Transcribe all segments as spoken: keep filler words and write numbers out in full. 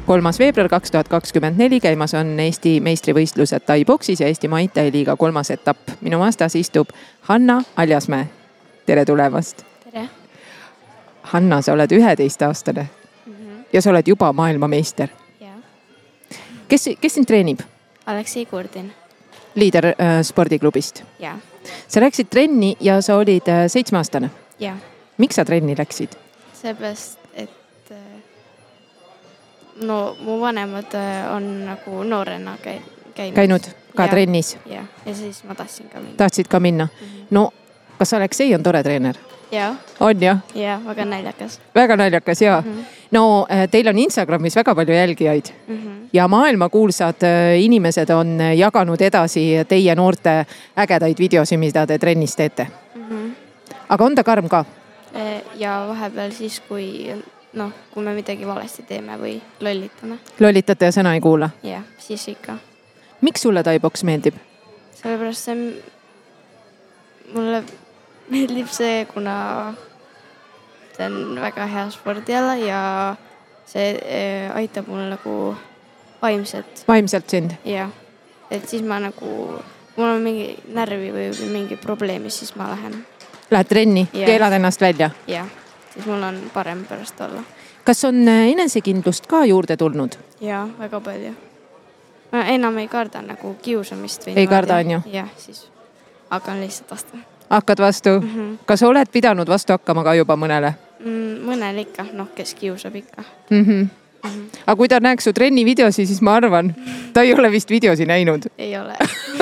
kolmas veebruar kaks tuhat kakskümmend neli käimas on Eesti meistrivõistlused Tai-boksis ja Eesti Muay Thai liiga kolmas etapp. Minu vastas istub Hanna Aljasmäe. Tere tulemast. Tere. Hanna, sa oled üheteist aastane mm-hmm. ja sa oled juba maailmameister. Ja. Kes, kes sind treenib? Aleksei Kurdin. Liider äh, spordiklubist. Ja. Sa läksid trenni ja sa olid äh, seitsmeaastane. Ja. Miks sa trenni läksid? Seepärast, et no mu vanemad on nagu noorena käinud. Käinud ka ja. trennis? Ja. Ja siis ma tahtsin ka minna. Tahtsid ka minna? Mm-hmm. No, kas Aleksei on tore treener? Ja. On jah? Ja, väga naljakas. Väga naljakas, jaa. Mm-hmm. No, teil on Instagramis väga palju jälgijaid mm-hmm. ja maailmakuulsad inimesed on jaganud edasi teie noorte ägedaid videosi, mida te trennis teete. Mm-hmm. Aga on ta karm ka? Ja vahepeal siis, kui, noh, kui me midagi valesti teeme või lollitame. Lollitate ja sõna ei kuula? Ja, siis ikka. Miks sulle Tai-boks meeldib? Sellepärast see mulle meeldib see, kuna see on väga hea spordiala ja see aitab mul nagu vaimselt. Vaimselt sind? Ja, et siis ma nagu, kui mul on mingi närvi või mingi probleemi, siis ma lähen. Lähed trenni, ja. Keelad ennast välja? Ja, siis mul on parem pärast olla. Kas on enesekindlust ka juurde tulnud? Ja, väga palju. Ma enam ei karda nagu kiusamist. Või ei karda, on ju? Ja, siis hakkan lihtsalt vastu. Hakkad vastu? Mm-hmm. Kas oled pidanud vastu hakkama ka juba mõnele? Mm, mõnele ikka, noh, kes kiusab ikka. Mm-hmm. Mm-hmm. Aga kui ta näeks su trenni videosi, siis ma arvan, ta ei ole vist videosi näinud. Ei ole.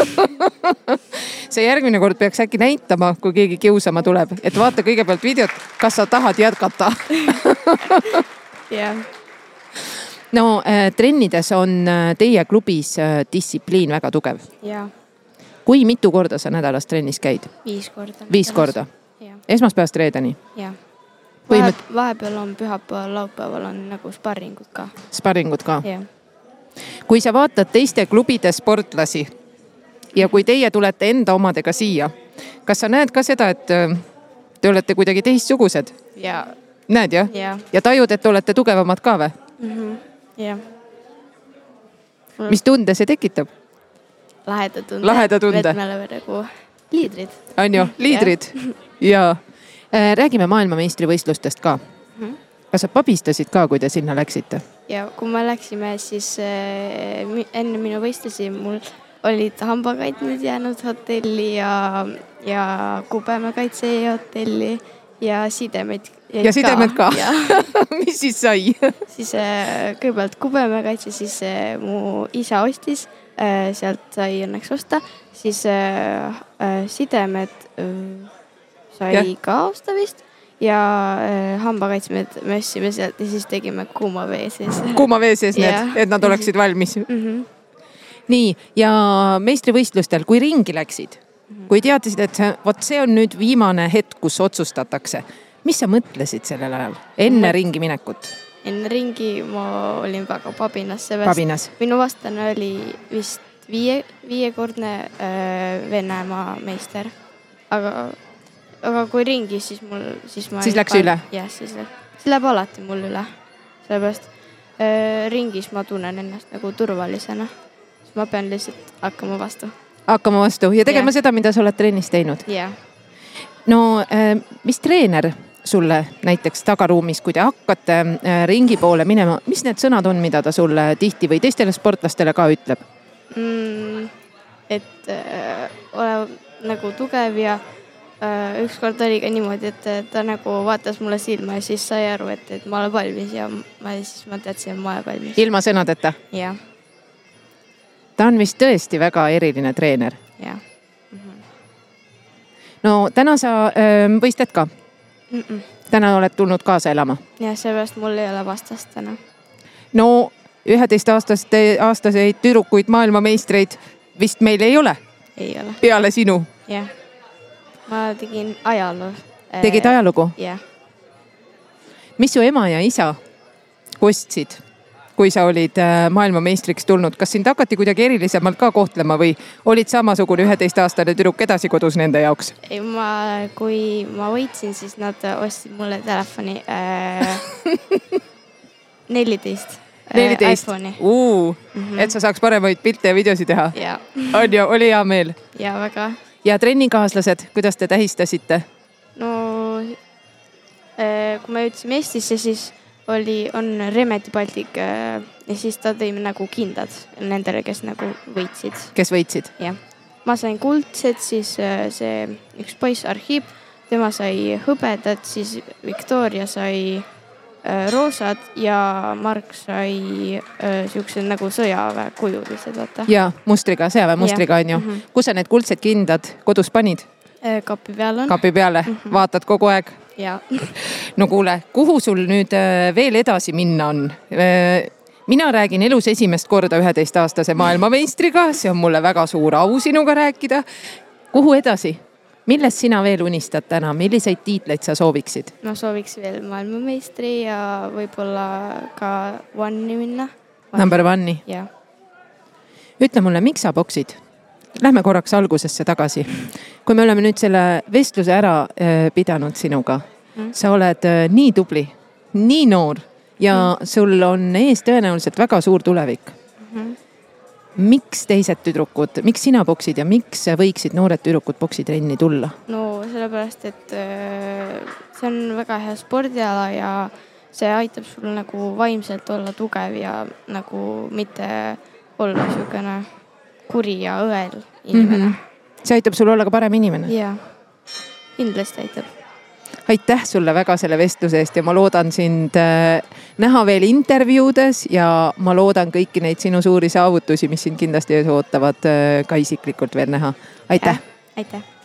See järgmine kord peaks äkki näitama, kui keegi kiusama tuleb, et vaata kõigepealt videot, kas sa tahad jätkata. Yeah. No äh, trennides on äh, teie klubis äh, distsipliin väga tugev. Ja. Kui mitu korda sa nädalas trennis käid? Viis korda. Viis korda? Ja. Esmaspäevast reedeni? Ja. Vahe, Vahe, vahepeal on pühapäeval, laupäeval on nagu sparringud ka. Sparringud ka? Ja. Kui sa vaatad teiste klubide sportlasi ja kui teie tulete enda omadega siia, kas sa näed ka seda, et te olete kuidagi teistsugused? Ja. Näed jah? Ja. Ja tajud, et olete tugevamad ka või? Mm-hmm. Ja. Mis tunde see tekitab? Laheda tunde. Laheda tunde. Et me oleme nagu liidrid. On ju, liidrid. Ja. Räägime maailmameistrivõistlustest ka. Mm-hmm. Kas sa pabistasid ka, kui te sinna läksite? Ja kui me läksime, siis äh, enne minu võistlusi mul olid hambakaitmed jäänud hotelli ja, ja kubemekaitse hotelli ja sidemed. Ja sidemed ka? ka. Mis siis sai? Siis äh, kõigepealt kubemekaitse, siis äh, mu isa ostis, äh, sealt sai õnneks osta, siis äh, äh, sidemed äh, sai ja. Ka osta vist ja äh, hambakaitsmed me ostsime sealt ja siis tegime kuuma vee sees. Kuuma vee sees need, et nad oleksid valmis. Mm-hmm. Nii, ja meistrivõistlustel, kui ringi läksid, mm-hmm. kui teadsid, et see, võt, see on nüüd viimane hetk, kus otsustatakse. Mis sa mõtlesid sellel ajal, enne mm-hmm. ringi minekut? Enne ringi ma olin väga pabinas. Pabinas. Minu vastane oli vist viie, viiekordne äh, Venemaa meister. Aga Aga kui ringi, siis mul... Siis, ma siis läks üle? Jah, siis, siis läheb alati mul üle. Sellepärast äh, ringis ma tunnen ennast nagu turvalisena. Siis ma pean lihtsalt hakkama vastu. Hakkama vastu ja tegema ja. Seda, mida sa oled trennis teinud? Jah. No, äh, mis treener sulle näiteks tagaruumis, kui te hakkate äh, ringi poole minema, mis need sõnad on, mida ta sulle tihti või teistele sportlastele ka ütleb? Mm, et äh, ole nagu tugev ja üks kord oli ka niimoodi, et ta nagu vaatas mulle silma ja siis sai aru, et, et ma olen valmis ja ma, siis ma teadsin, et ma olen valmis. Ilma sõnadeta? Jah. Ta on vist tõesti väga eriline treener. Jah. Mm-hmm. No täna sa öö, võistled ka? Mm-mm. Täna oled tulnud kaasa elama? Ja seepärast mul ei ole vastast täna. No üheteist aastaseid tüdrukuid maailmameistreid vist meil ei ole? Ei ole. Peale sinu? Jah. Ma tegin ajaloo. Tegid ajalugu? Jah. Mis su ema ja isa kostsid, kui sa olid maailmameistriks tulnud? Kas sind hakati kuidagi erilisemalt ka kohtlema või olid samasugune üheteist aastane tüdruk edasi kodus nende jaoks? Ei, ma, kui ma võitsin, siis nad ostsid mulle telefoni äh, neliteist neliteist iPhone'i. Uh, mm-hmm. Et sa saaks paremaid pilte ja videosi teha. Ja. On ju, oli hea meel. Ja, väga. Ja trennikaaslased, kuidas te tähistasite? No, kui me jõudsime Eestisse, siis oli, on Remeti Baltic ja siis ta tõime nagu kindad nendele, kes nagu võitsid. Kes võitsid? Jah. Ma sain kuldsed, siis see üks poiss Arhiib, tema sai hõbedad, siis Victoria sai roosad ja Mark sai siuksed nagu sõjaväe kujulised, vaata. Ja, mustriga, sõjaväe mustriga on ju. Mm-hmm. Kus sa need kuldsed kindad kodus panid? Kapi peal on. Kapi peale, mm-hmm. Vaatad kogu aeg? Ja. No kuule, kuhu sul nüüd veel edasi minna on? Mina räägin elus esimest korda üheteist aastase maailmameistriga, see on mulle väga suur au sinuga rääkida. Kuhu edasi? Millest sina veel unistad täna? Milliseid tiitleid sa sooviksid? Ma sooviks veel maailmameistri ja võib-olla ka one'i minna. One. Number one'i? Ja. Ütle mulle, miks sa boksid? Lähme korraks algusesse tagasi. Kui me oleme nüüd selle vestluse ära pidanud sinuga, mm. sa oled nii tubli, nii noor ja mm. sul on ees tõenäoliselt väga suur tulevik. Mm-hmm. Miks teised tüdrukud, miks sina boksid ja miks võiksid noored tüdrukud boksitrenni tulla? No sellepärast, et see on väga hea spordiala ja see aitab sul nagu vaimselt olla tugev ja nagu mitte olla siukene kuri ja õel inimene. Mm-hmm. See aitab sul olla ka parem inimene? Jaa, kindlasti aitab. Aitäh sulle väga selle vestluse eest ja ma loodan sind näha veel intervjuudes ja ma loodan kõiki neid sinu suuri saavutusi, mis sind kindlasti ees ootavad, ka isiklikult veel näha. Aitäh! Aitäh!